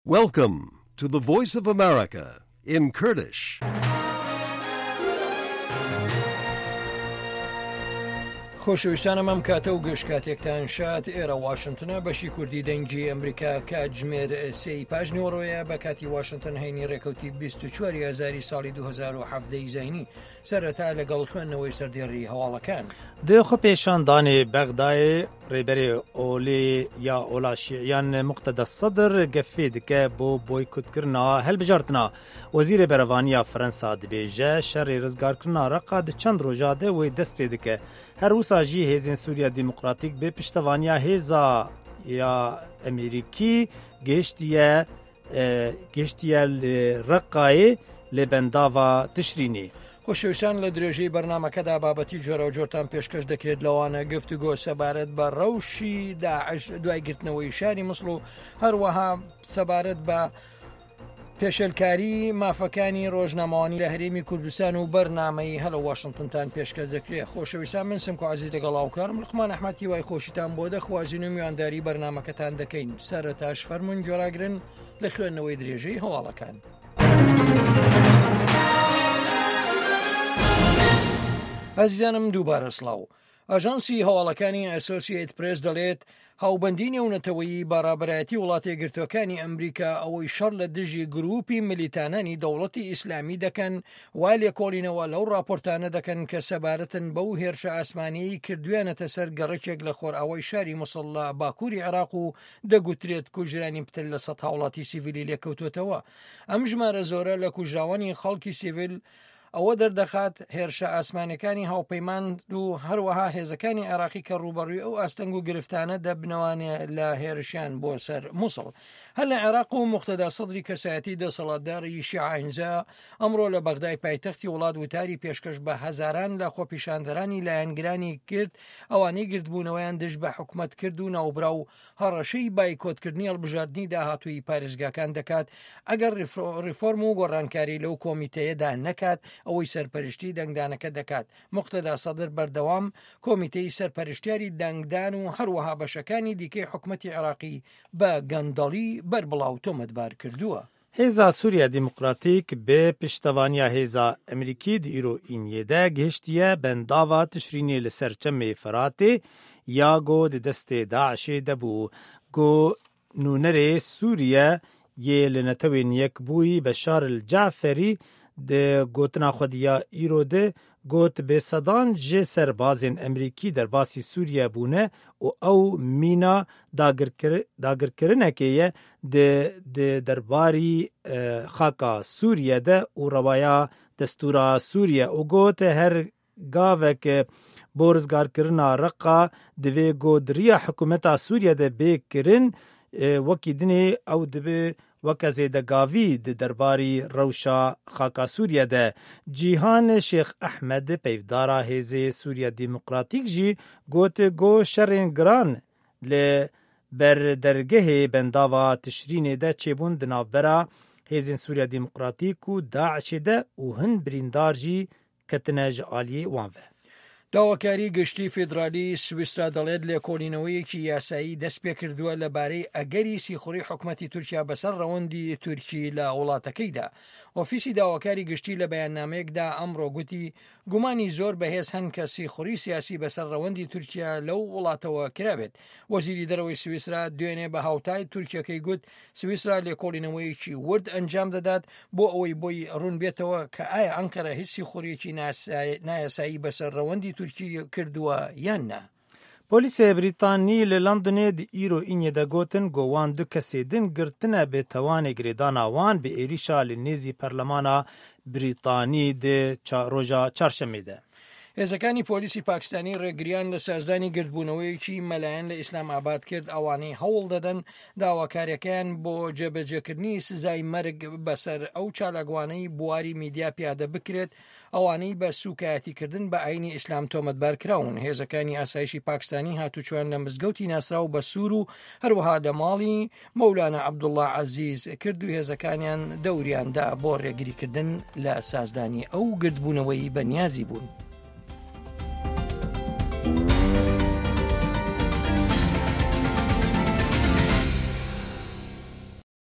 Welcome to the Voice of America in Kurdish. خۆشەویستانم ئەم کاتە و گەشت کاتێکتان شاد ئێرە واشنتنە بەشی کوردی دەنگی ئەمریکا کاتژمێر سێی پاژنەوەڕۆیە بە کاتی واشنتن هەینی ڕێکەوتی 24 ئازاری ساڵی 2017 زینی سەرەتا لەگەڵ خوێندنەوەی سەردێڕی هەواڵەکان دێخۆ پێشاندانی بەغدایê rêberê Olê ya Ola Şiiyan Muqteda Sedr gefê dike bo boykotgirina helbijartina. Wezîrê Berevaniya Fransa dibêje şerê rizgarkirina Reqa di çend roja de wê dest pê dike. Her wisa jî Hêzên Sûriya Demokratîk bê piştevaniya hêza ya Amerîkî gêştiye li Reqayê lê bendava Tişrînê. خۆشەویستان لە درێژەی بەرنامەکەدا بابەتی جۆرە و جۆرتان پێشکەش دەکرێت لەوانە گفتوگۆ سەبارەت بە ڕەوشی داعش دوای گرتنەوەی شاری موسڵ و هەروەها سەبارەت بە پێشێلکاری مافەکانی ڕۆژنامەوانی لە هەرێمی کوردستان و بەرنامەی هەلە واشنتنتان پێشکەش دەکرێت. خۆشەویستان من سمکو عەزیز لەگەڵ هاوکارم لوقمان ئەحمەدی وای خۆشیتان بۆ دەخوازین و میوانداری بەرنامەکەتان دەکەین. سەرەتاش فەرموون جۆراگرن لە خوێندنەوەی درێژەی هەواڵەکان. ئازیزانم دووبارە سڵاو. ئاژانسی هەواڵەکانی ئەسۆسیێت پرێس دەڵێت هاوبەندی نێونەتەوەیی بەڕابەرایەتی وڵاتە یەکگرتووەکانی ئەمریکا ئەوەی شەڕ لە دژی گروپی ملیتانانی دەوڵەتی ئیسلامی دەکەن وا لێکۆڵینەوە لەو راپۆرتانە دەکەن کە سەبارەتن بەو هێرشە ئاسمانیەی کردویانەتە سەر گەڕەکێک لە خۆرئاوای شاری موسڵ لە باکووری عێراق و دەگوترێت کوژرانی پتر لە 100 هاوڵاتی سیڤیلی لێکەوتوتەوە. ئەم ژمارە زۆرە لە کوژراوانی خەڵکی سیڤیل ئەوە دەردەخات هێرشە ئاسمانەکانی هاوپەیمان و هەروەها هێزەکانی عێراقی کە ڕوبەڕووی ئەو ئاستەنگ و گرفتانە دەبنەوانێت لە هێرشیان بۆ سەر موسڵ. هەر لە عێراق و موقتەدا سەدری کەسایەتی دەسەڵاتداری شیعەنجا ئەمڕۆ لە بەغدای پایتەختی وڵات وتاری پێشکەش بە هەزاران لە خۆپیشاندەرانی لایەنگرانی کرد ئەوانەی گرتبوونەوەیان دژ بە حکومەت کرد و ناوبرا و هەڕەشەی بایکۆتکردنی هەڵبژاردننی داهاتووی پارێزگاکان دەکات ئەگەر ریفۆرم و گۆڕانکاری لەو کۆمیتەیەدا نەکات ئەوەی سەرپەرشتی دەنگدانەکە دەکات. موقتەدا سەدر بەردەوام کۆمیتەی سەرپەرشتیاری دەنگدان و هەروەها بەشەکانی دیکەی حکومەتی عێراقی بە گەندەڵی بەربڵاو تۆمەتبار کردووە. Hêza Sûriya Demokratîk bê piştevaniya hêza Amerîkî di îroîniyê de gihîştiye bendava Tişrînê li ser çemê Firatê ya got di destê Daişê de bû. Got nûnerê Sûriye yê li netewên Yekbûyî Beşar el Caferî di gotina xwediya îro de got bêsedan ji serbazên Amerîkî derbasî Sûriye bûne û ew mîna dagirkirinekê ye di derbarî xaka Sûriye de û rewaya destûra Sûriye û got her gavek bo rizgarkirina Reqa divê godiriya hikûmeta Sûriye de bêkirin wekî dinê ew dibe weke zêdegavî di derbarî rewşa xaka Sûriye de. Cîhan Şêx Ehmed peyvdara Hêzê Sûriya Demokratîk jî got şerên giran li berdergehê bendava Tişrînê de çêbûn di navbera Hêzên Sûriya Demokratîk û Daişê de û hin birîndar jî ketine ji aliyê wan ve. داواکاری گشتی فێدرالی سویسرا دەڵێت لێکۆڵینەوەیەکی یاسایی دەست پێ کردووە لەبارەی ئەگەری سیخوڕی حکومەتی تورکیا بەسەر ڕەوەندی تورکی لە وڵاتەکەیدا. ئۆفیسی داواکاری گشتی لە بەیاننامەیەکدا ئەمڕۆ گوتی گومانی زۆر بەهێز هەن کە سیخوڕی سیاسی بەسەر ڕەوەندی تورکیا لەو وڵاتەوە کرابێت. وەزیری دەرەوەی سویسرا دوێنێ بە هاوتای تورکیەکەی گوت سویسرا لێکۆڵینەوەیەکی ورد ئەنجام دەدات بۆ ئەوەی بۆی ڕوون بێتەوە کە ئایا ئەنقەرە هیچ سیخوڕیەکی نایاسایی بەسەر ڕەوەندی تورکی کردووە یان نا. Polîsê Brîtanî li Londonê di îroîniyê de gotin wan du kesê din girtine bê tewanê girêdana wan bi êrişa li nêzî Perlemana Brîtanî di roja çarşemê de. هێزەکانی پۆلیسی پاکستانی ڕێگریان لە سازدانی گردبوونەوەیەکی مەلایەن لە ئیسلام ئاباد کرد ئەوانەی هەوڵ دەدەن داواکاریەکەیان بۆ جێبەجێکردنی سزای مەرگ بەسەر ئەو چالاکوانەی بواری میدیا پیادە بکرێت ئەوانەی بە سوکایەتیکردن بە ئاینی ئیسلام تۆمەتبار کراون. هێزەکانی ئاسایشی پاکستانی هاتوچوان لە مزگەوتی ناسرا و بە سوور و هەروەها لە ماڵی مەولانە عەبدوڵڵا عەزیز کرد و هێزەکانیان دەوریاندا بۆ ڕێگریکردن لە سازدانی ئەو گردبوونەوەی بەنیازی بوون.